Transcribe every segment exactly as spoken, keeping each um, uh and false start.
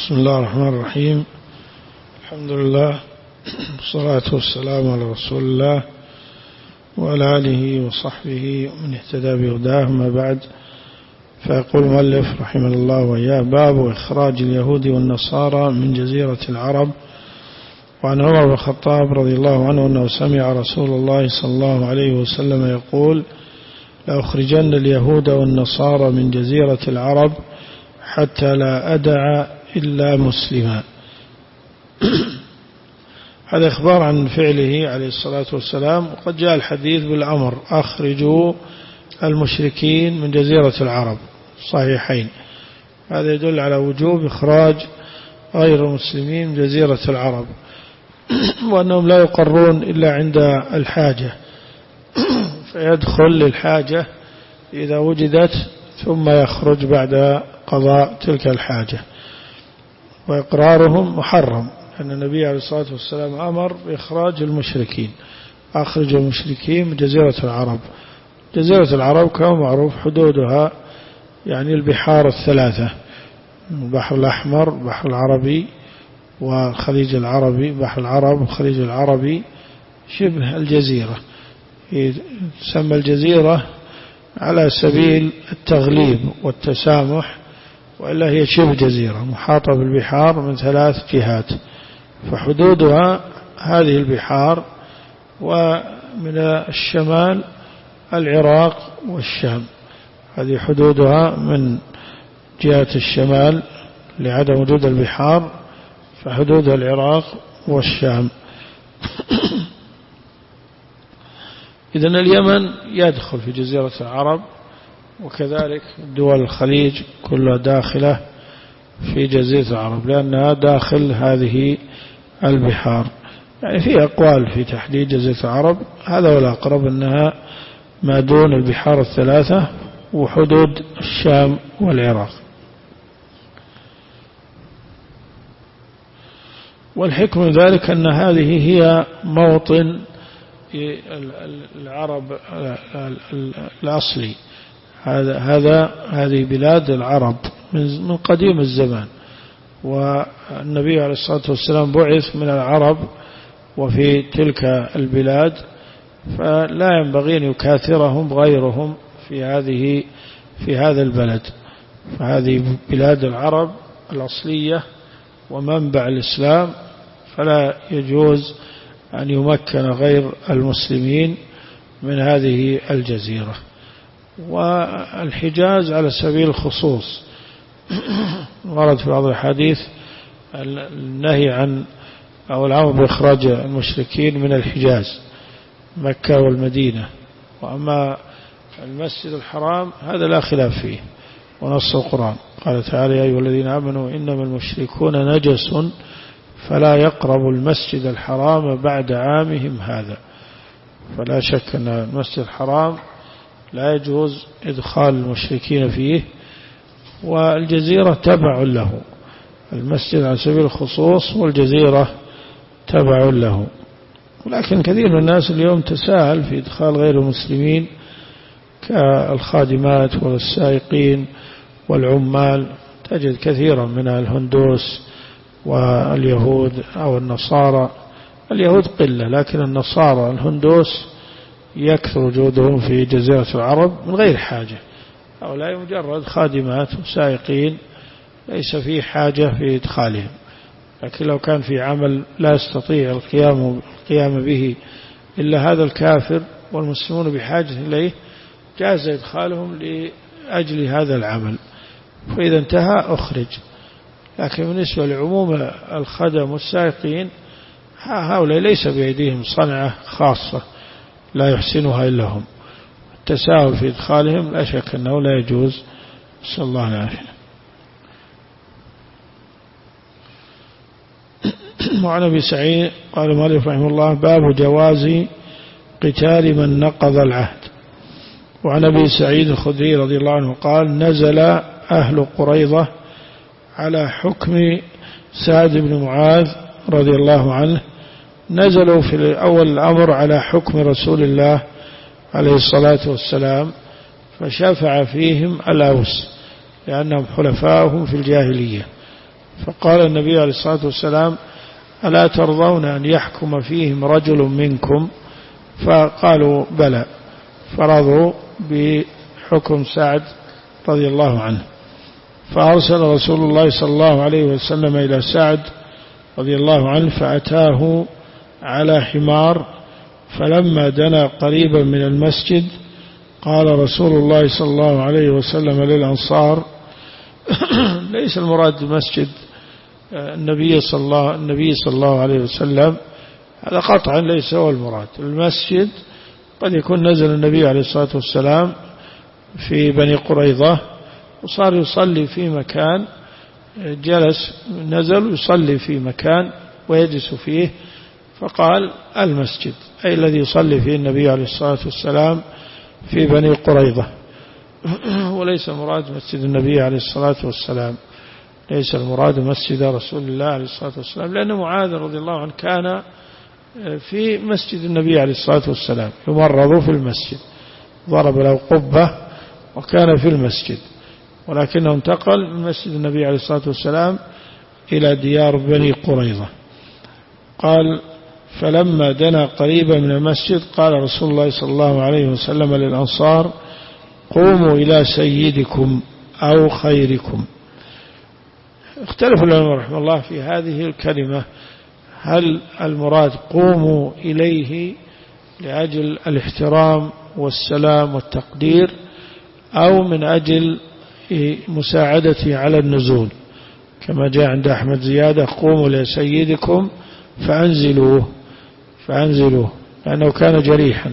بسم الله الرحمن الرحيم. الحمد لله والصلاة والسلام على رسول الله وعلى آله وصحبه ومن اهتدى بهداه. ما بعد، فيقول المؤلف رحمه الله وإياه: باب إخراج اليهود والنصارى من جزيرة العرب. وعن عمر بن الخطاب رضي الله عنه أنه سمع رسول الله صلى الله عليه وسلم يقول: لأخرجن اليهود والنصارى من جزيرة العرب حتى لا أدع إلا مسلما. هذا إخبار عن فعله عليه الصلاة والسلام، وقد جاء الحديث بالأمر: أخرجوا المشركين من جزيرة العرب، صحيحين. هذا يدل على وجوب إخراج غير المسلمين من جزيرة العرب، وأنهم لا يقرون إلا عند الحاجة، فيدخل للحاجة إذا وجدت ثم يخرج بعد قضاء تلك الحاجة. وإقرارهم محرم، أن النبي عليه الصلاة والسلام أمر بإخراج المشركين: أخرج المشركين من جزيرة العرب. جزيرة العرب كما معروف حدودها يعني البحار الثلاثة: البحر الأحمر، البحر العربي، والخليج العربي. بحر العرب والخليج العربي شبه الجزيرة، تسمى الجزيرة على سبيل التغليب والتسامح، وإلا هي شبه جزيرة محاطة بالبحار من ثلاث جهات، فحدودها هذه البحار، ومن الشمال العراق والشام. هذه حدودها من جهة الشمال لعدم وجود البحار، فحدودها العراق والشام. إذن اليمن يدخل في جزيرة العرب، وكذلك دول الخليج كلها داخلة في جزيرة العرب، لأنها داخل هذه البحار. يعني في أقوال في تحديد جزيرة العرب، هذا ولا أقرب أنها ما دون البحار الثلاثة وحدود الشام والعراق. والحكم من ذلك أن هذه هي موطن العرب الأصلي. هذا هذا هذه بلاد العرب من قديم الزمان، والنبي عليه الصلاة والسلام بعث من العرب وفي تلك البلاد، فلا ينبغي أن يكاثرهم غيرهم في هذه في هذا البلد. فهذه بلاد العرب الأصلية ومنبع الإسلام، فلا يجوز أن يمكن غير المسلمين من هذه الجزيرة. والحجاز على سبيل الخصوص، ورد في بعض الحديث النهي عن أو الأمر بإخراج المشركين من الحجاز، مكة والمدينة. وأما المسجد الحرام هذا لا خلاف فيه، ونص القرآن قال تعالى: يا أيها الذين آمنوا إنما المشركون نجس فلا يقربوا المسجد الحرام بعد عامهم هذا. فلا شك أن المسجد الحرام لا يجوز إدخال المشركين فيه، والجزيرة تبع له. المسجد على سبيل الخصوص والجزيرة تبع له. ولكن كثير من الناس اليوم تساهل في إدخال غير المسلمين كالخادمات والسائقين والعمال. تجد كثيرا من الهندوس واليهود أو النصارى. اليهود قلة، لكن النصارى الهندوس يكثر وجودهم في جزيرة العرب من غير حاجة. هؤلاء مجرد خادمات وسائقين، ليس فيه حاجة في إدخالهم. لكن لو كان في عمل لا يستطيع القيام القيام به إلا هذا الكافر والمسلمون بحاجة إليه، جاز إدخالهم لأجل هذا العمل، فإذا انتهى أخرج. لكن بالنسبة لعموم الخدم والسائقين، هؤلاء ليس بأيديهم صنعة خاصة لا يحسنها إلا هم. التساهل في إدخالهم لا شك أنه لا يجوز، صلى الله عليه وسلم. وعن أبي سعيد قال المؤلف رحمه الله: باب جواز قتال من نقض العهد. وعن أبي سعيد الخدري رضي الله عنه قال: نزل أهل قريظة على حكم سعد بن معاذ رضي الله عنه. نزلوا في أول الأمر على حكم رسول الله عليه الصلاة والسلام، فشفع فيهم الأوس لأنهم حلفاؤهم في الجاهلية، فقال النبي عليه الصلاة والسلام ألا ترضون أن يحكم فيهم رجل منكم؟ فقالوا بلى، فرضوا بحكم سعد رضي الله عنه. فأرسل رسول الله صلى الله عليه وسلم إلى سعد رضي الله عنه فأتاه على حمار، فلما دنا قريبا من المسجد قال رسول الله صلى الله عليه وسلم للأنصار ليس المراد مسجد النبي صلى الله, النبي صلى الله عليه وسلم، هذا قطعا ليس هو المراد. المسجد قد يكون نزل النبي عليه الصلاة والسلام في بني قريظة وصار يصلي في مكان، جلس نزل يصلي في مكان ويجلس فيه، فقال المسجد أي الذي يصلي فيه النبي عليه الصلاة والسلام في بني قريظة، وليس المراد مسجد النبي عليه الصلاة والسلام، ليس المراد مسجد رسول الله عليه الصلاة والسلام، لأن معاذ رضي الله عنه كان في مسجد النبي عليه الصلاة والسلام يمرض في المسجد، ضرب له قبة وكان في المسجد، ولكنه انتقل من مسجد النبي عليه الصلاة والسلام إلى ديار بني قريظة. قال فلما دنا قريبا من المسجد قال رسول الله صلى الله عليه وسلم للأنصار قوموا إلى سيدكم أو خيركم. اختلف العلماء رحمه الله في هذه الكلمة، هل المراد قوموا إليه لأجل الاحترام والسلام والتقدير، أو من أجل مساعدته على النزول، كما جاء عند أحمد زيادة قوموا لسيدكم فأنزلوه فأنزلوه لأنه كان جريحا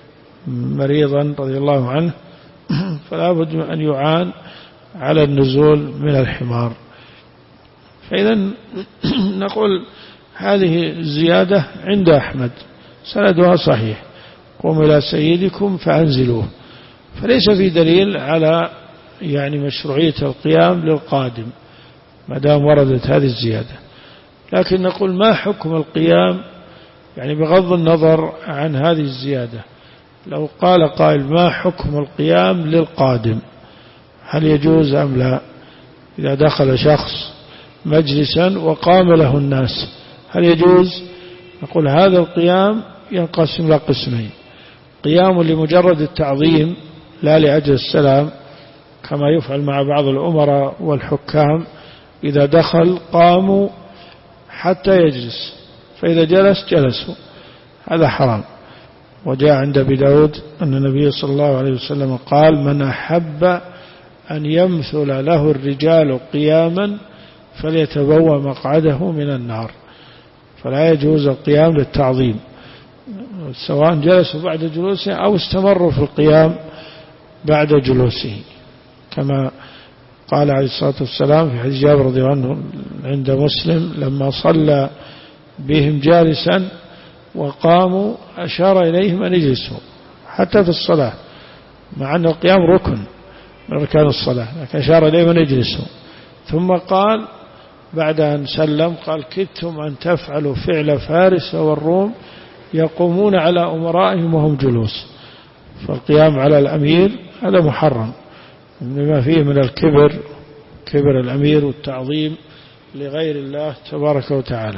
مريضا رضي الله عنه، فلا بد أن يعان على النزول من الحمار. فإذا نقول هذه الزيادة عند أحمد سندها صحيح، قوموا إلى سيدكم فأنزلوه، فليس في دليل على يعني مشروعية القيام للقادم ما دام وردت هذه الزيادة. لكن نقول ما حكم القيام يعني بغض النظر عن هذه الزيادة؟ لو قال قائل ما حكم القيام للقادم، هل يجوز أم لا؟ إذا دخل شخص مجلسا وقام له الناس هل يجوز؟ نقول هذا القيام ينقسم إلى قسمين: قيام لمجرد التعظيم لا لأجل السلام، كما يفعل مع بعض الأمراء والحكام، إذا دخل قاموا حتى يجلس، فإذا جلس جلسوا، هذا حرام. وجاء عند أبي داود أن النبي صلى الله عليه وسلم قال من أحب أن يمثل له الرجال قياما فليتبوأ مقعده من النار. فلا يجوز القيام للتعظيم سواء جلسوا بعد جلوسه أو استمروا في القيام بعد جلوسه، كما قال عليه الصلاة والسلام في حديث جابر رضي الله عنه عند مسلم لما صلى بهم جالسا وقاموا أشار إليهم أن يجلسوا حتى في الصلاة، مع أن القيام ركن من أركان الصلاة، لكن أشار إليهم أن يجلسوا. ثم قال بعد أن سلم قال كدتم أن تفعلوا فعل فارس والروم يقومون على أمرائهم وهم جلوس. فالقيام على الأمير هذا محرم بما فيه من الكبر، كبر الأمير والتعظيم لغير الله تبارك وتعالى.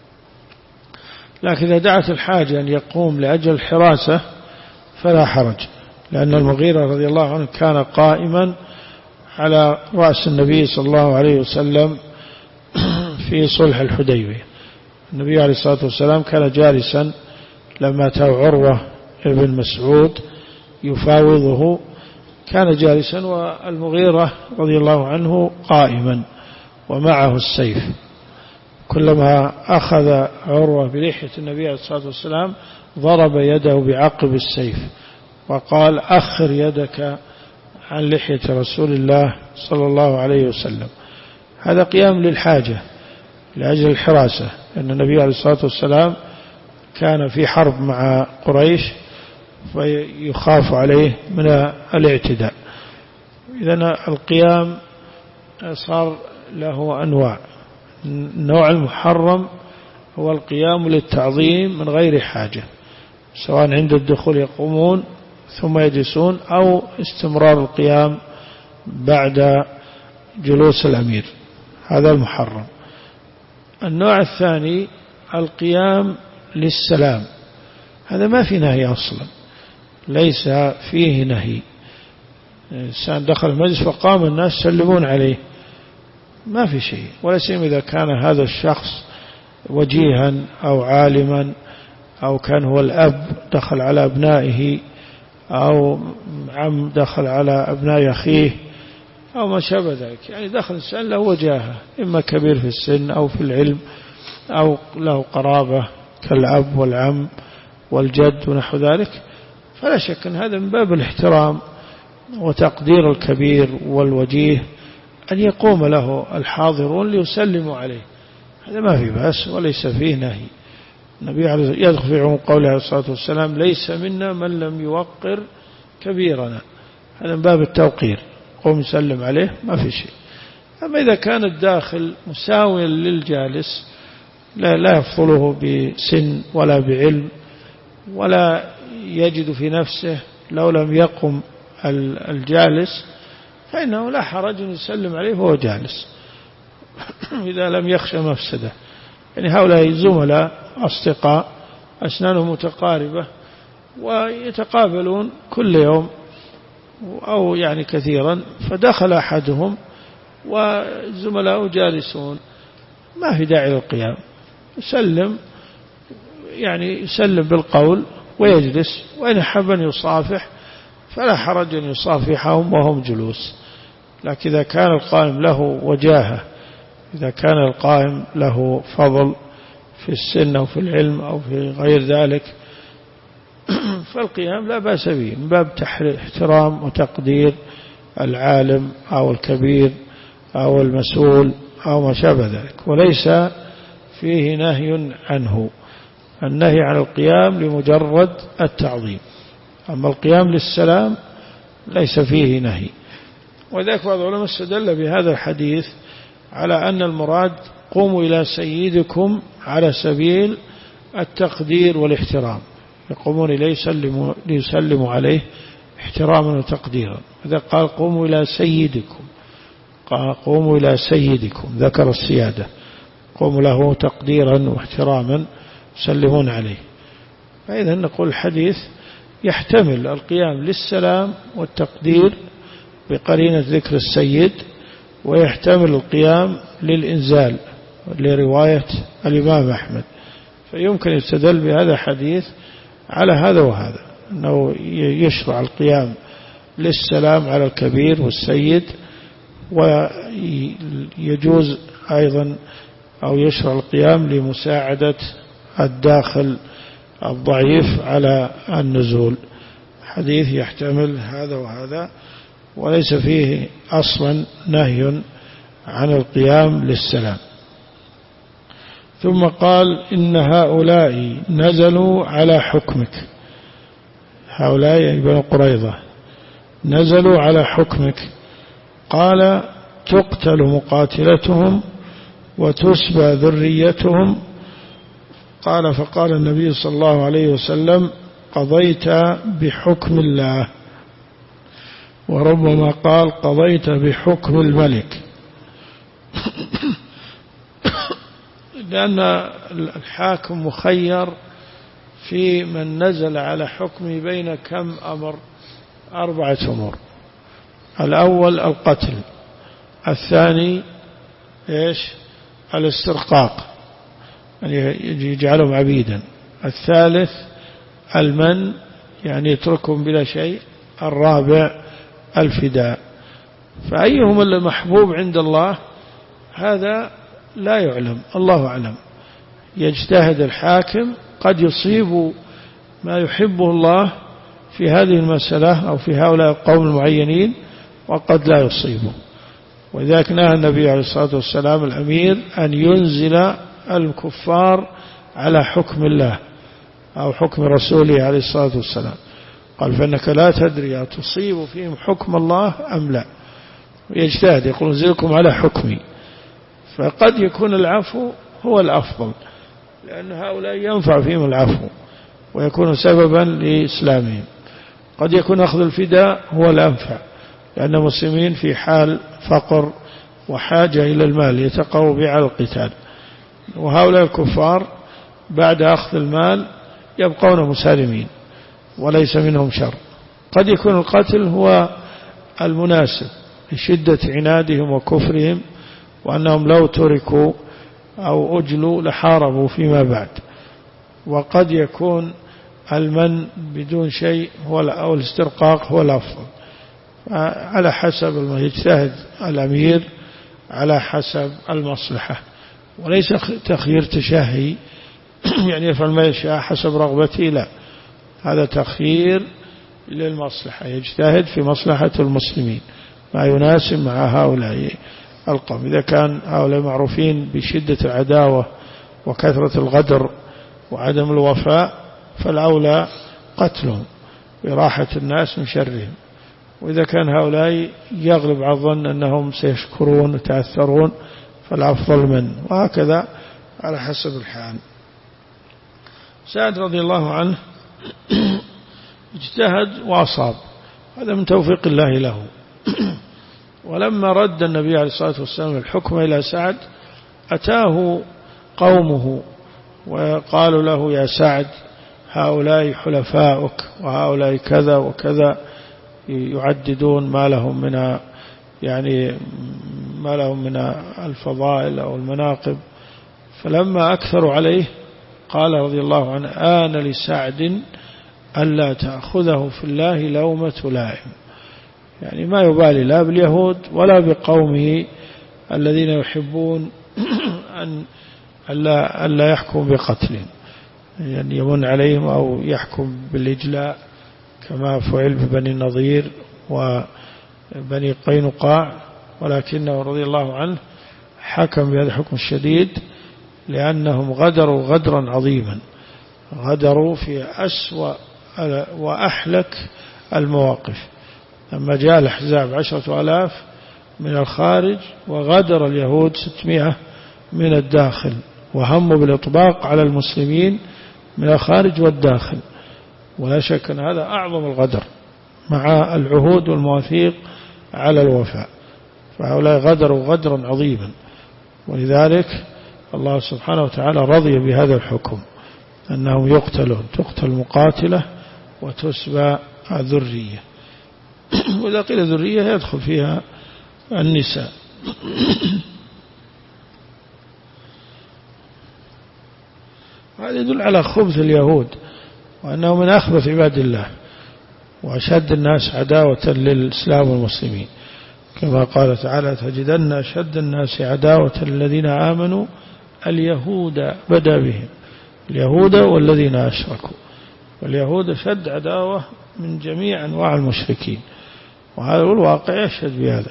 لكن إذا دعت الحاجة أن يقوم لأجل الحراسة فلا حرج، لأن المغيرة رضي الله عنه كان قائما على رأس النبي صلى الله عليه وسلم في صلح الحديبية. النبي عليه الصلاة والسلام كان جالسا لما أتاه عروة ابن مسعود يفاوضه، كان جالسا والمغيرة رضي الله عنه قائما ومعه السيف. كلما أخذ عروة بلحية النبي عليه الصلاة والسلام ضرب يده بعقب السيف وقال أخر يدك عن لحية رسول الله صلى الله عليه وسلم. هذا قيام للحاجة لأجل الحراسة، أن النبي عليه الصلاة والسلام كان في حرب مع قريش ويخاف عليه من الاعتداء. إذن القيام صار له أنواع. النوع المحرم هو القيام للتعظيم من غير حاجة، سواء عند الدخول يقومون ثم يجلسون أو استمرار القيام بعد جلوس الأمير، هذا المحرم. النوع الثاني القيام للسلام، هذا ما في نهي أصلا، ليس فيه نهي. الإنسان دخل المجلس فقام الناس يسلمون عليه، ما في شيء، ولا سيما إذا كان هذا الشخص وجيها أو عالما أو كان هو الأب دخل على أبنائه أو عم دخل على أبناء أخيه أو ما شابه ذلك، يعني دخل الإنسان له وجاهة، إما كبير في السن أو في العلم أو له قرابة كالأب والعم والجد ونحو ذلك، فلا شك أن هذا من باب الاحترام وتقدير الكبير والوجيه أن يقوم له الحاضرون ليسلموا عليه، هذا ما في بأس وليس فيه نهي. النبي يدخل في عموم قوله عليه الصلاة والسلام ليس منا من لم يوقر كبيرنا، هذا من باب التوقير، قوم يسلم عليه ما في شيء. أما إذا كان الداخل مساويا للجالس لا, لا يفضله بسن ولا بعلم ولا يجد في نفسه لو لم يقم الجالس فإنه لا حرج أن يسلم عليه وهو جالس إذا لم يخشى مفسده. يعني هؤلاء زملاء أصدقاء أسنانهم متقاربة ويتقابلون كل يوم أو يعني كثيرا، فدخل أحدهم وزملاء جالسون ما في داعي للقيام، يسلم يعني يسلم بالقول ويجلس، وإن حب أن يصافح فلا حرج أن يصافحهم وهم جلوس. لكن إذا كان القائم له وجاهة، إذا كان القائم له فضل في السن أو في العلم أو في غير ذلك فالقيام لا بأس به من باب احترام وتقدير العالم أو الكبير أو المسؤول أو ما شابه ذلك، وليس فيه نهي عنه. النهي عن القيام لمجرد التعظيم، أما القيام للسلام ليس فيه نهي. وذلك بعض العلماء استدل بهذا الحديث على أن المراد قوموا إلى سيدكم على سبيل التقدير والاحترام، يقومون إليه ليسلموا عليه احتراما وتقديرا. إذا قال قوموا إلى سيدكم، قال قوموا إلى سيدكم، ذكر السيادة، قوموا له تقديرا واحتراما يسلمون عليه. فإذا نقول الحديث يحتمل القيام للسلام والتقدير بقرينة ذكر السيد، ويحتمل القيام للإنزال لرواية الإمام أحمد. فيمكن يستدل بهذا الحديث على هذا وهذا، أنه يشرع القيام للسلام على الكبير والسيد، ويجوز أيضا أو يشرع القيام لمساعدة الداخل الضعيف على النزول. حديث يحتمل هذا وهذا، وليس فيه أصلا نهي عن القيام للسلام. ثم قال إن هؤلاء نزلوا على حكمك، هؤلاء بنو قريظة نزلوا على حكمك، قال تقتل مقاتلتهم وتسبى ذريتهم. قال فقال النبي صلى الله عليه وسلم قضيت بحكم الله، وربما قال قضيت بحكم الملك لأن الحاكم مخير في من نزل على حكمه بين كم أمر، أربعة أمور. الأول القتل، الثاني إيش الاسترقاق يعني يجعلهم عبيدا، الثالث المن يعني يتركهم بلا شيء، الرابع الفداء. فأيهم المحبوب عند الله هذا لا يعلم، الله أعلم. يجتهد الحاكم، قد يصيب ما يحبه الله في هذه المسألة أو في هؤلاء القوم المعينين، وقد لا يصيبه. وذلك نهى النبي عليه الصلاة والسلام الأمير أن ينزل الكفار على حكم الله أو حكم رسوله عليه الصلاة والسلام، قال فإنك لا تدري أتصيب فيهم حكم الله أم لا، ويجتهد يقول انزلكم على حكمي. فقد يكون العفو هو الأفضل، لأن هؤلاء ينفع فيهم العفو ويكون سببا لإسلامهم. قد يكون أخذ الفداء هو الأنفع، لأن المسلمين في حال فقر وحاجة إلى المال يتقووا به على القتال. وهؤلاء الكفار بعد أخذ المال يبقون مسالمين وليس منهم شر. قد يكون القتل هو المناسب لشدة عنادهم وكفرهم، وأنهم لو تركوا أو أجلوا لحاربوا فيما بعد. وقد يكون المن بدون شيء هو أو الاسترقاق هو الأفضل، على حسب ما يجتهد الأمير، على حسب المصلحة، وليس تخيير تشهي يعني يفعل ما يشاء حسب رغبته، لا، هذا تخيير للمصلحة، يجتهد في مصلحة المسلمين ما يناسب مع هؤلاء القوم. إذا كان هؤلاء معروفين بشدة العداوة وكثرة الغدر وعدم الوفاء فالأولى قتلهم براحة الناس من شرهم، وإذا كان هؤلاء يغلب على الظن أنهم سيشكرون وتأثرون فالأفضل من، وهكذا على حسب الحال. سعد رضي الله عنه اجتهد وأصاب، هذا من توفيق الله له. ولما رد النبي عليه الصلاة والسلام الحكم إلى سعد أتاه قومه وقالوا له يا سعد هؤلاء حلفاؤك وهؤلاء كذا وكذا، يعددون ما لهم من يعني ما لهم من الفضائل أو المناقب. فلما أكثروا عليه قال رضي الله عنه آن لسعد ألا تأخذه في الله لومة لائم، يعني ما يبالي لا باليهود ولا بقومه الذين يحبون أن ألا, ألا يحكم بقتلهم، يعني يمن عليهم أو يحكم بالإجلاء كما فعل ببني النضير وبني قينقاع، ولكنه رضي الله عنه حكم بهذا الحكم الشديد لأنهم غدروا غدرا عظيما، غدروا في أسوأ وأحلك المواقف. لما جاء الأحزاب عشرة آلاف من الخارج وغدر اليهود ستمائة من الداخل، وهموا بالإطباق على المسلمين من الخارج والداخل، ولا شك أن هذا أعظم الغدر مع العهود والمواثيق على الوفاء، فهؤلاء غدروا غدرا عظيما. ولذلك الله سبحانه وتعالى رضي بهذا الحكم أنهم يقتلون، تقتل مقاتلة وتسبى ذرية. وإذا قيل ذرية يدخل فيها النساء. هذا يدل على خبث اليهود وأنه من أخبث عباد الله وأشد الناس عداوة للإسلام والمسلمين، كما قال تعالى تجدن أشد الناس عداوة الذين آمنوا اليهود بدأ بهم، اليهود والذين أشركوا، واليهود شد عداوة من جميع أنواع المشركين، وهذا الواقع يشهد بهذا.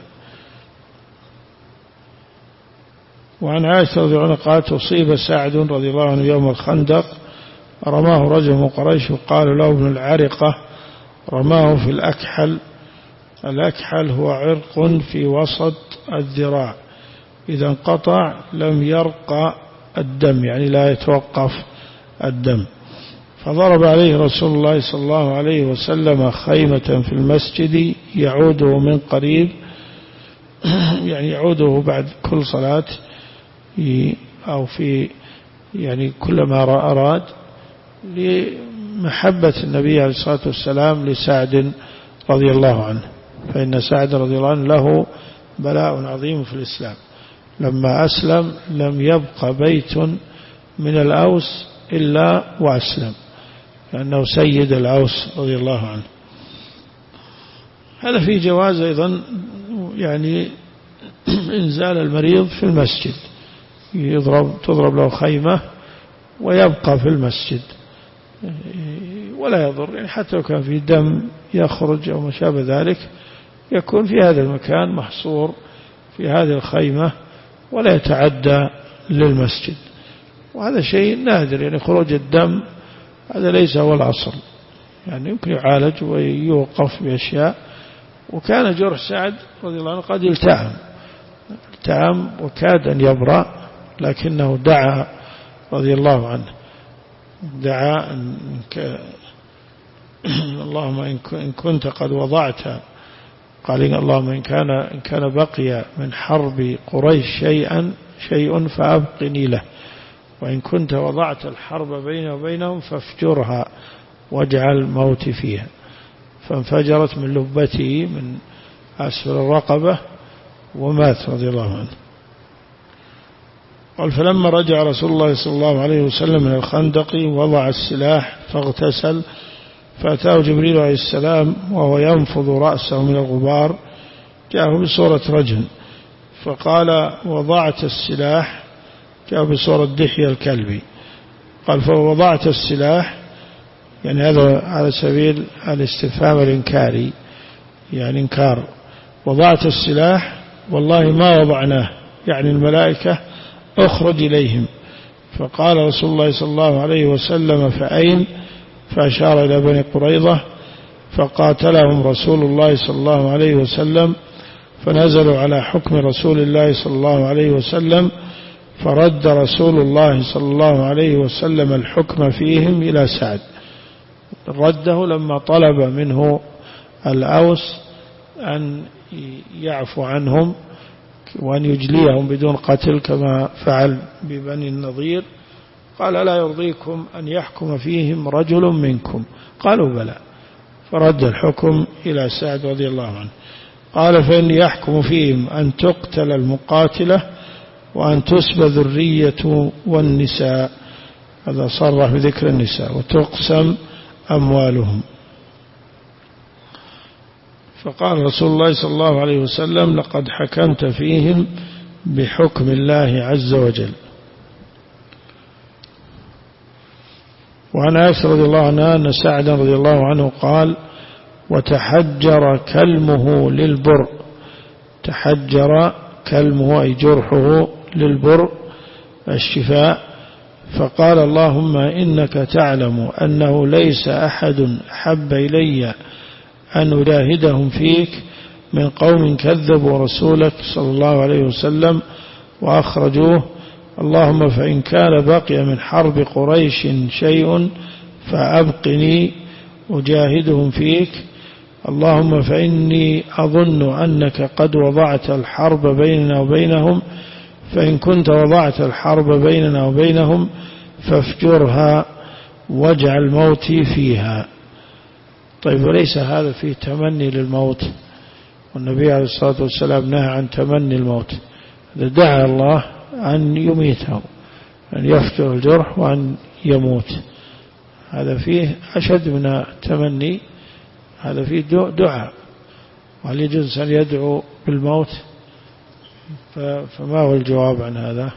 وعن عائشة رضي الله عنها قالت أصيب سعد رضي الله عنه يوم الخندق رماه رجل من قريش وقال له ابن العرقة، رماه في الأكحل. الأكحل هو عرق في وسط الذراع إذا انقطع لم يرقى الدم، يعني لا يتوقف الدم. فضرب عليه رسول الله صلى الله عليه وسلم خيمة في المسجد يعوده من قريب، يعني يعوده بعد كل صلاة أو في يعني كلما أراد، لمحبة النبي عليه الصلاة والسلام لسعد رضي الله عنه، فإن سعد رضي الله عنه له بلاء عظيم في الإسلام. لما أسلم لم يبق بيت من الأوس إلا وأسلم، لأنه سيد الأوس رضي الله عنه. هذا في جواز أيضا يعني إنزال المريض في المسجد، يضرب تضرب له خيمة ويبقى في المسجد ولا يضر، يعني حتى لو كان في دم يخرج أو ما شابه ذلك يكون في هذا المكان محصور في هذه الخيمة ولا يتعدى للمسجد. وهذا شيء نادر، يعني خروج الدم هذا ليس هو الأصل، يعني يمكن يعالج ويوقف بأشياء. وكان جرح سعد رضي الله عنه قد التئم التئم وكاد أن يبرأ، لكنه دعا رضي الله عنه، دعا إنك اللهم إن كنت قد وضعت، قال اللهم إن كان, إن كان بقي من حرب قريش شيئا شيء فأبقني له، وإن كنت وضعت الحرب بينه وبينهم فافجرها واجعل موتي فيها. فانفجرت من لبته من أسفل الرقبة ومات رضي الله عنه. قال فلما رجع رسول الله صلى الله عليه وسلم من الخندق وضع السلاح فاغتسل، فأتاه جبريل عليه السلام وهو ينفض رأسه من الغبار، جاءه بصورة رجل فقال وضعت السلاح، جاءه بصورة دحية الكلبي. قال فوضعت السلاح، يعني هذا على سبيل الاستفهام الإنكاري، يعني إنكار. وضعت السلاح والله ما وضعناه، يعني الملائكة أخرج إليهم. فقال رسول الله صلى الله عليه وسلم فأين؟ فأشار إلى بني قريظة، فقاتلهم رسول الله صلى الله عليه وسلم، فنزلوا على حكم رسول الله صلى الله عليه وسلم، فرد رسول الله صلى الله عليه وسلم الحكم فيهم إلى سعد. رده لما طلب منه الأوس أن يعفو عنهم وأن يجليهم بدون قتل كما فعل ببني النضير. قال ألا يرضيكم أن يحكم فيهم رجل منكم؟ قالوا بلى، فرد الحكم إلى سعد رضي الله عنه. قال فإن يحكم فيهم أن تقتل المقاتلة وأن تسبى ذرية والنساء، هذا صرح بذكر النساء، وتقسم أموالهم. فقال رسول الله صلى الله عليه وسلم لقد حكمت فيهم بحكم الله عز وجل. وعن عائشة رضي الله عنها أن سعد رضي الله عنه قال وتحجر كلمه للبر، تحجر كلمه أي جرحه للبر الشفاء، فقال اللهم إنك تعلم أنه ليس أحد أحب إلي أن أجاهدهم فيك من قوم كذبوا رسولك صلى الله عليه وسلم وأخرجوه، اللهم فإن كان بقي من حرب قريش شيء فأبقني أجاهدهم فيك، اللهم فإني أظن أنك قد وضعت الحرب بيننا وبينهم، فإن كنت وضعت الحرب بيننا وبينهم فافجرها واجعل موتي فيها. طيب وليس هذا فيه تمني للموت؟ والنبي عليه الصلاة والسلام نهى عن تمني الموت، دعا الله أن يميته، أن يفجر الجرح وأن يموت، هذا فيه أشد من التمني، هذا فيه دعاء. وهل يجوز أن يدعو بالموت؟ فما هو الجواب عن هذا؟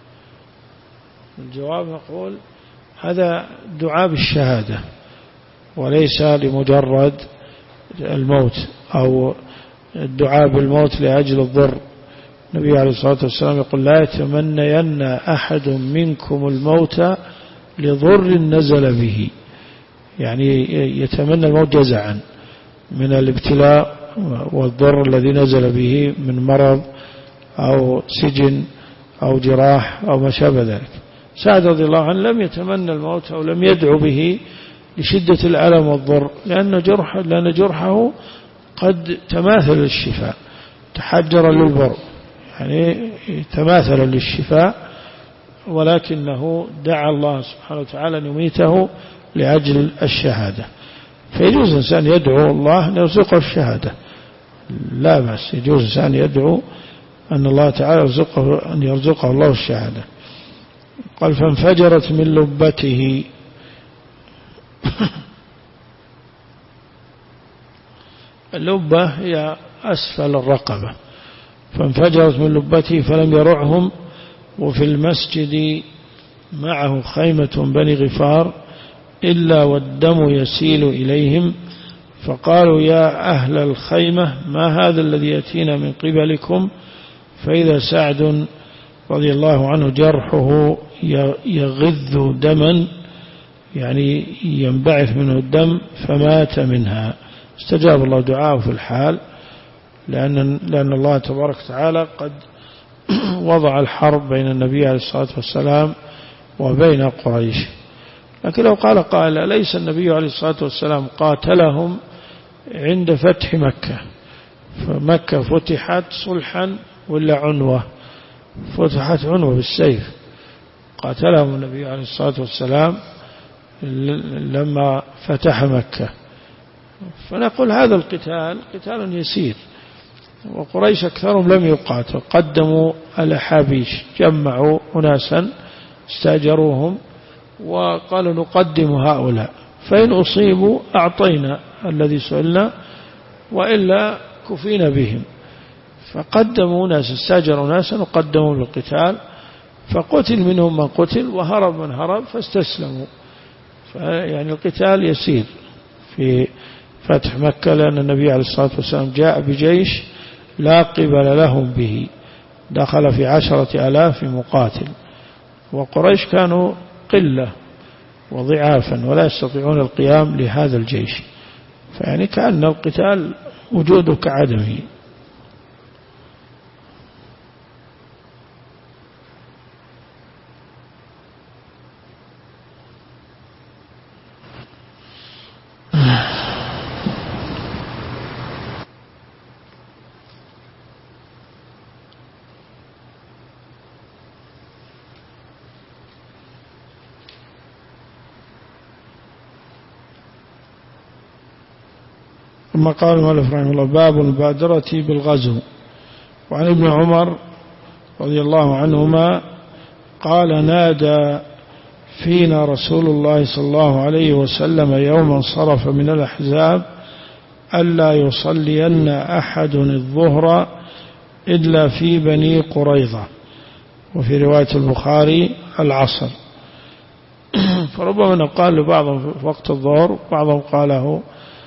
الجواب نقول هذا دعاء بالشهادة وليس لمجرد الموت أو الدعاء بالموت لأجل الضر. النبي عليه الصلاة والسلام يقول لا يتمنين أحد منكم الموت لضر نزل به، يعني يتمنى الموت جزعا من الابتلاء والضر الذي نزل به من مرض أو سجن أو جراح أو ما شابه ذلك. سعد رضي الله عنه لم يتمنى الموت أو لم يدعو به لشدة الألم والضر، لأن جرح لأن جرحه قد تماثل للشفاء، تحجر للبر، يعني تماثل للشفاء، ولكنه دعا الله سبحانه وتعالى أن يميته لأجل الشهادة. فيجوز الإنسان يدعو الله أن يرزقه الشهادة، لا بأس، يجوز الإنسان يدعو أن الله تعالى يرزقه أن يرزقه الله الشهادة. قال فانفجرت من لبته اللبة هي أسفل الرقبة، فانفجرت من لبته فلم يرعهم، وفي المسجد معه خيمة بني غفار إلا والدم يسيل إليهم، فقالوا يا أهل الخيمة ما هذا الذي يأتينا من قبلكم؟ فإذا سعد رضي الله عنه جرحه يغذ دما، يعني ينبعث منه الدم، فمات منها. استجاب الله دعاءه في الحال، لأن, لأن الله تبارك وتعالى قد وضع الحرب بين النبي عليه الصلاة والسلام وبين قريش. لكن لو قال قائل أليس النبي عليه الصلاة والسلام قاتلهم عند فتح مكة؟ فمكة فتحت صلحا ولا عنوة؟ فتحت عنوة بالسيف، قاتلهم النبي عليه الصلاة والسلام لما فتح مكة. فنقول هذا القتال قتال يسير، وقريش أكثرهم لم يقاتل، قدموا الأحابيش، جمعوا أناسا استاجروهم وقالوا نقدم هؤلاء، فإن أصيبوا أعطينا الذي سئلنا وإلا كفينا بهم. فقدموا ناس، استاجروا ناسا وقدموا للقتال، فقتل منهم من قتل وهرب من هرب فاستسلموا. يعني القتال يسير في فتح مكة، لأن النبي عليه الصلاة والسلام جاء بجيش لا قبل لهم به، دخل في عشرة آلاف مقاتل، وقريش كانوا قلة وضعافا ولا يستطيعون القيام لهذا الجيش، فيعني كأن القتال وجوده كعدمه. ثم قال المؤلف رحمه الله: باب المبادرة بالغزو. وعن ابن عمر رضي الله عنهما قال: نادى فينا رسول الله صلى الله عليه وسلم يوم انصرف من الأحزاب ألا يصلين أحد الظهر إلا في بني قريظة، وفي رواية البخاري العصر. فربما قال لبعضهم في وقت الظهر، وبعضهم قاله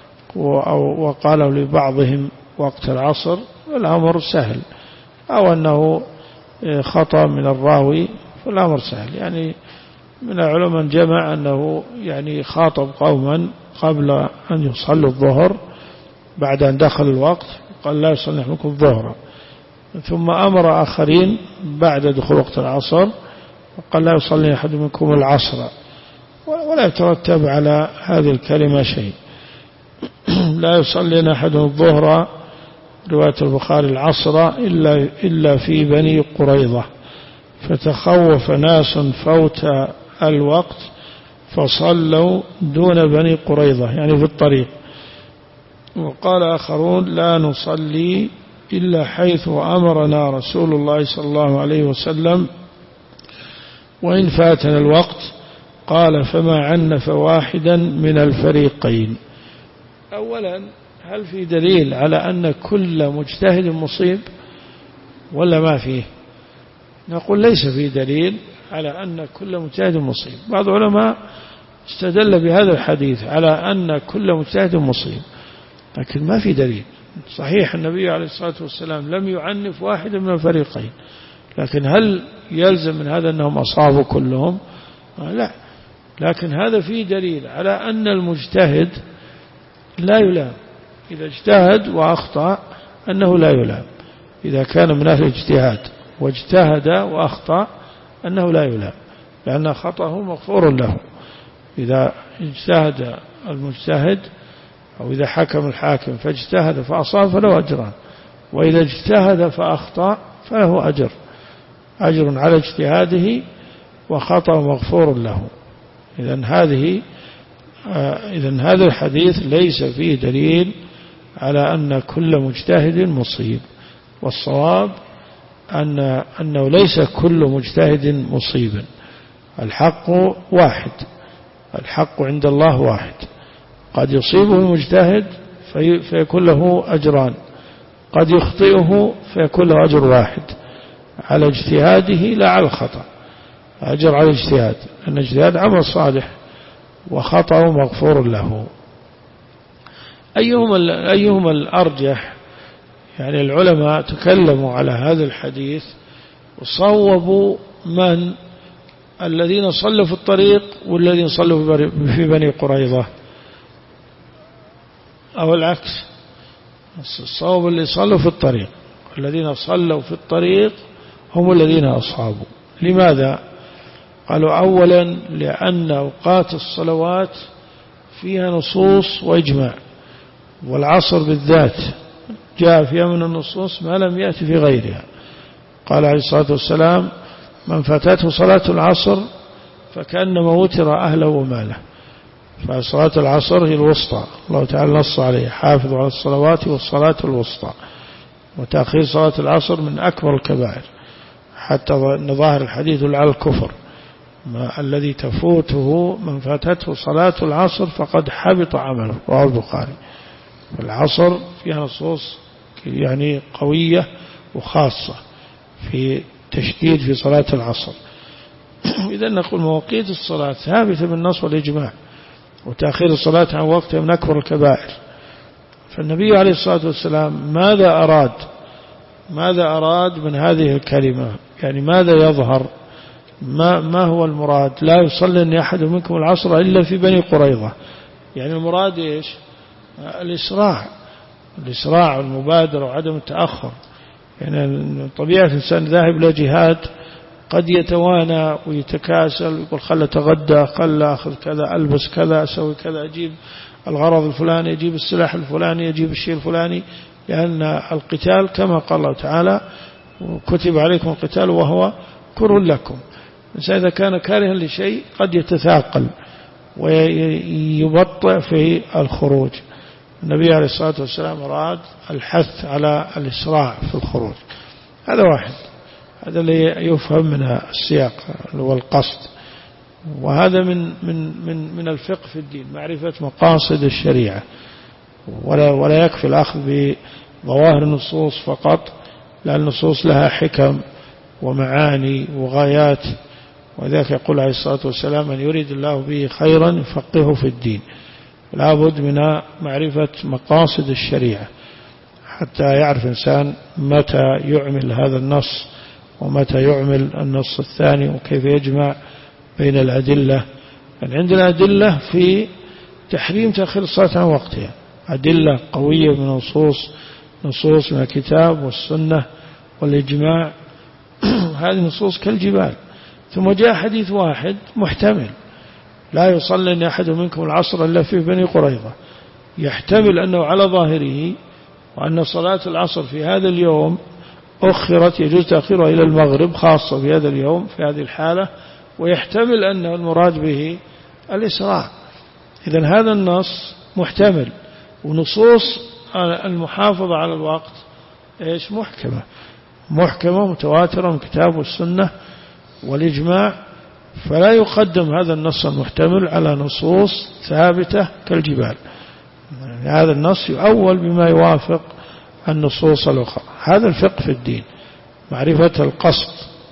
وقالوا لبعضهم وقت العصر، الأمر سهل، أو أنه خطأ من الراوي، فالأمر سهل. يعني من العلماء جمع أنه يعني خاطب قوما قبل أن يصلوا الظهر بعد أن دخل الوقت، قال لا يصلي أحدكم الظهر، ثم أمر آخرين بعد دخول وقت العصر وقال لا يصلي أحد منكم العصر، ولا يترتب على هذه الكلمة شيء. لا يصلي أحد الظهر رواية البخاري العصر إلا, إلا في بني قريظة، فتخوف ناس فوت الوقت فصلوا دون بني قريظة، يعني في الطريق. وقال آخرون: لا نصلي إلا حيث أمرنا رسول الله صلى الله عليه وسلم وإن فاتنا الوقت. قال: فما عنف واحدا من الفريقين. أولا، هل في دليل على أن كل مجتهد مصيب ولا ما فيه؟ نقول ليس في دليل على أن كل مجتهد مصيب. بعض العلماء استدل بهذا الحديث على أن كل مجتهد مصيب، لكن ما في دليل. صحيح النبي عليه الصلاة والسلام لم يعنف واحد من الفريقين، لكن هل يلزم من هذا أنهم أصابوا كلهم؟ لا، لكن هذا فيه دليل على أن المجتهد لا يلام. إذا اجتهد وأخطأ أنه لا يلام، إذا كان من أهل الاجتهاد واجتهد وأخطأ أنه لا يلام، لأن خطأه مغفور له. إذا اجتهد المجتهد أو إذا حكم الحاكم فاجتهد فأصاب فله أجران، وإذا اجتهد فأخطأ فله أجر أجر على اجتهاده وخطأ مغفور له. إذن هذه إذن هذا الحديث ليس فيه دليل على أن كل مجتهد مصيب، والصواب أن أنه ليس كل مجتهد مصيبا. الحق واحد، الحق عند الله واحد، قد يصيبه المجتهد في فيكون له أجران، قد يخطئه فيكون له أجر واحد على اجتهاده لا على الخطأ، أجر على الاجتهاد، أن الاجتهاد عمل صالح وخطأه مغفور له. أيهما أيهما الأرجح؟ يعني العلماء تكلموا على هذا الحديث وصوبوا من الذين صلوا في الطريق والذين صلوا في بني قريظة، أو العكس، الصواب اللي صلوا في الطريق، الذين صلوا في الطريق هم الذين أصابوا. لماذا؟ قالوا: أولا لأن أوقات الصلوات فيها نصوص وإجماع، والعصر بالذات جاء فيها من النصوص ما لم يأتي في غيرها. قال عليه الصلاة والسلام: من فاتته صلاة العصر فكأنما وتر أهله وماله. فصلاة العصر هي الوسطى، الله تعالى نص عليه: حافظوا على الصلوات والصلاة الوسطى. وتأخير صلاة العصر من أكبر الكبائر، حتى أن ظاهر الحديث على الكفر، ما الذي تفوته من فاتته صلاة العصر فقد حبط عمله. رواه البخاري. العصر فيها نصوص يعني قوية وخاصة في تشديد في صلاة العصر. إذا نقول مواقيت الصلاة ثابتة بالنص والإجماع، وتأخير الصلاة عن وقتها من أكبر الكبائر. فالنبي عليه الصلاة والسلام ماذا أراد ماذا أراد من هذه الكلمة؟ يعني ماذا يظهر؟ ما, ما هو المراد؟ لا يصلي أحد منكم العصر إلا في بني قريظة. يعني المراد إيش؟ الإسراع الإسراع والمبادرة وعدم التأخر. يعني طبيعة الإنسان ذاهب إلى جهاد قد يتوانى ويتكاسل، يقول خل أتغدى، خل أخذ كذا، ألبس كذا، أسوي كذا، أجيب الغرض الفلاني، أجيب السلاح الفلاني، أجيب الشيء الفلاني. لأن القتال كما قال الله تعالى: كتب عليكم القتال وهو كره لكم. الإنسان إذا كان كارها لشيء قد يتثاقل ويبطئ في الخروج. النبي عليه الصلاة والسلام أراد الحث على الإسراع في الخروج. هذا واحد، هذا اللي يفهم من السياق والقصد. وهذا من من من من الفقه في الدين، معرفة مقاصد الشريعة، ولا ولا يكفي الأخذ بظواهر النصوص فقط، لأن النصوص لها حكم ومعاني وغايات. وذلك يقول عليه الصلاة والسلام: من يريد الله به خيرا يفقهه في الدين. لا بد من معرفة مقاصد الشريعة حتى يعرف إنسان متى يعمل هذا النص ومتى يعمل النص الثاني، وكيف يجمع بين الأدلة. يعني عندنا أدلة في تحريم تأخير الصلاة عن وقتها، أدلة قوية من نصوص نصوص من الكتاب والسنة والإجماع. هذه نصوص كالجبال. ثم جاء حديث واحد محتمل: لا يصلي أحد منكم العصر إلا في بني قريظة. يحتمل أنه على ظاهره وأن صلاة العصر في هذا اليوم أخرت، يجوز تأخيرها إلى المغرب خاصة في هذا اليوم في هذه الحالة، ويحتمل أن المراد به الإسراع. إذن هذا النص محتمل. ونصوص المحافظة على الوقت إيش؟ محكمة محكمة متواترة من الكتاب والسنة والإجماع. فلا يقدم هذا النص المحتمل على نصوص ثابتة كالجبال. يعني هذا النص يؤول بما يوافق النصوص الأخرى. هذا الفقه في الدين، معرفة القصد،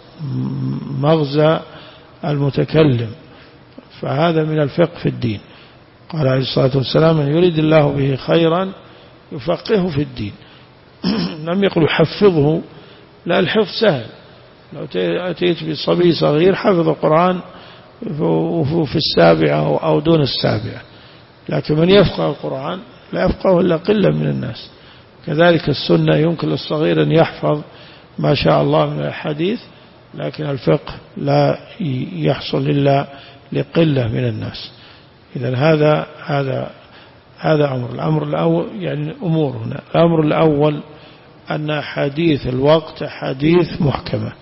مغزى المتكلم. فهذا من الفقه في الدين. قال عليه الصلاة والسلام: من يريد الله به خيرا يفقهه في الدين. لم يقل يحفظه، لا، الحفظ سهل. لو أتيت بصبي صغير حفظ القرآن في السابعة أو دون السابعة، لكن من يفقه القرآن لا يفقه إلا قلة من الناس. كذلك السنة يمكن للصغير أن يحفظ ما شاء الله من الحديث، لكن الفقه لا يحصل إلا لقلة من الناس. إذن هذا هذا هذا أمر. الأمر الأول يعني أمور هنا. الأمر الأول أن حديث الوقت حديث محكمة،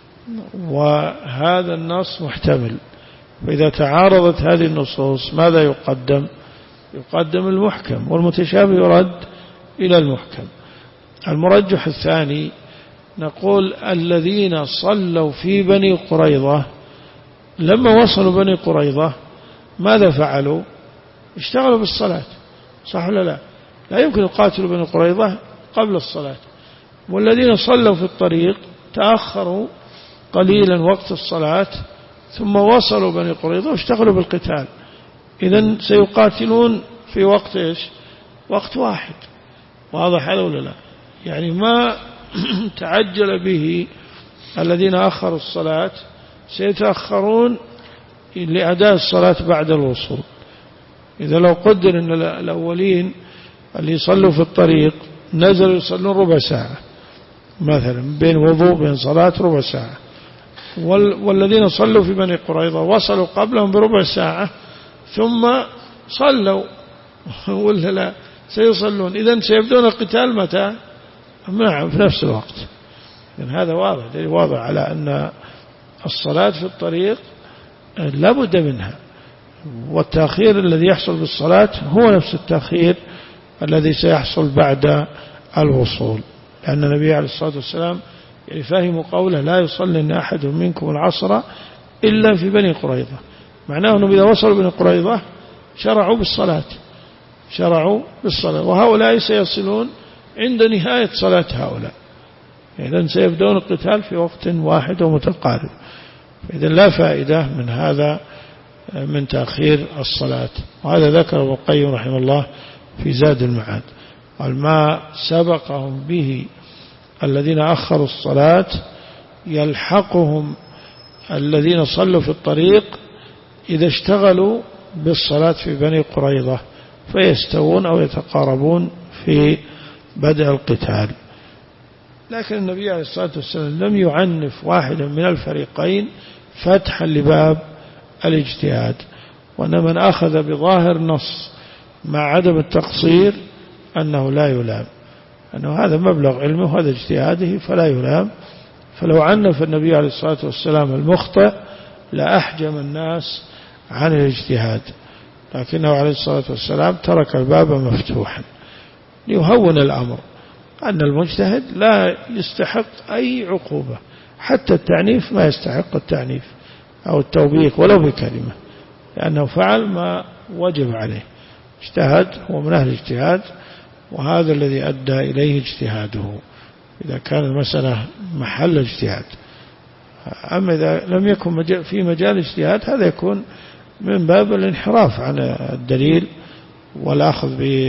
وهذا النص محتمل. فإذا تعارضت هذه النصوص ماذا يقدم؟ يقدم المحكم، والمتشابه يرد إلى المحكم. المرجح الثاني نقول: الذين صلوا في بني قريظة لما وصلوا بني قريظة ماذا فعلوا؟ اشتغلوا بالصلاة، صح ولا لا؟ لا يمكن يقاتلوا بني قريظة قبل الصلاة. والذين صلوا في الطريق تأخروا قليلا وقت الصلاة ثم وصلوا بني قريظة واشتغلوا بالقتال. إذن سيقاتلون في وقت إيش؟ وقت واحد. واضح هذا ولا لا؟ يعني ما تعجل به الذين أخروا الصلاة سيتأخرون لأداء الصلاة بعد الوصول. إذا لو قدر أن الأولين اللي يصلوا في الطريق نزلوا يصلون ربع ساعة مثلا، بين وضوء بين صلاة ربع ساعة، والذين صلوا في بني قريظة وصلوا قبلهم بربع ساعة ثم صلوا ولا لا سيصلون. إذن سيبدون القتال متى؟ نعم، في نفس الوقت. إذن هذا واضح واضح على أن الصلاة في الطريق لا بد منها، والتأخير الذي يحصل بالصلاة هو نفس التأخير الذي سيحصل بعد الوصول، لأن النبي عليه الصلاة والسلام يعني فهم قوله لا يصلين أحد منكم العصر إلا في بني قريظة، معناه أنهم إذا وصلوا بني قريظة شرعوا بالصلاة شرعوا بالصلاة وهؤلاء سيصلون عند نهاية صلاة هؤلاء، إذن سيبدون القتال في وقت واحد ومتقارب. إذن لا فائدة من هذا من تأخير الصلاة. وهذا ذكر ابن القيم رحمه الله في زاد المعاد، قال ما سبقهم به الذين أخروا الصلاة يلحقهم الذين صلوا في الطريق إذا اشتغلوا بالصلاة في بني قريظة فيستوون أو يتقاربون في بدء القتال. لكن النبي عليه الصلاة والسلام لم يعنف واحدا من الفريقين فتحا لباب الاجتهاد، وأن من أخذ بظاهر نص مع عدم التقصير أنه لا يلام، أنه هذا مبلغ علمه وهذا اجتهاده فلا يلام. فلو عنف النبي عليه الصلاة والسلام المخطئ لأحجم الناس عن الاجتهاد، لكنه عليه الصلاة والسلام ترك الباب مفتوحا ليهون الأمر، أن المجتهد لا يستحق أي عقوبة، حتى التعنيف ما يستحق التعنيف أو التوبيخ ولو بكلمة، لأنه فعل ما وجب عليه، اجتهد هو من أهل الاجتهاد، وهذا الذي أدى إليه اجتهاده إذا كان المسألة محل اجتهاد. أما إذا لم يكن في مجال اجتهاد هذا يكون من باب الانحراف عن الدليل والأخذ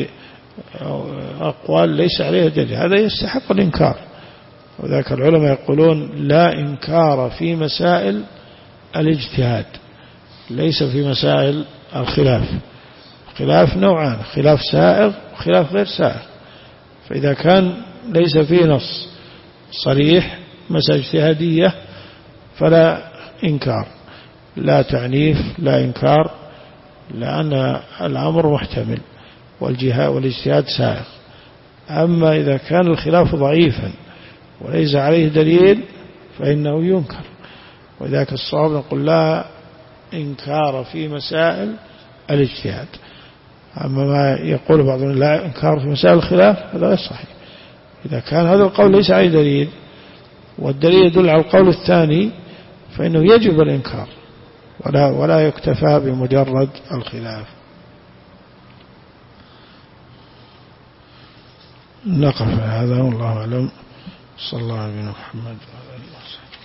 بأقوال ليس عليها دليل، هذا يستحق الإنكار. وذاك العلماء يقولون لا إنكار في مسائل الاجتهاد، ليس في مسائل الخلاف. خلاف نوعان، خلاف سائغ وخلاف غير سائغ، فإذا كان ليس فيه نص صريح مسألة اجتهادية فلا إنكار، لا تعنيف لا إنكار، لأن الأمر محتمل والجهاد والاجتهاد سائغ. أما إذا كان الخلاف ضعيفا وليس عليه دليل فإنه ينكر، وذاك الصواب نقول لا إنكار في مسائل الاجتهاد. أما ما يقول بعضهم لا إنكار في مسائل الخلاف هذا غير صحيح، إذا كان هذا القول ليس عليه دليل والدليل يدل على القول الثاني فإنه يجب الإنكار ولا, ولا يكتفى بمجرد الخلاف. نقف هذا والله أعلم. صلى الله عليه وسلم.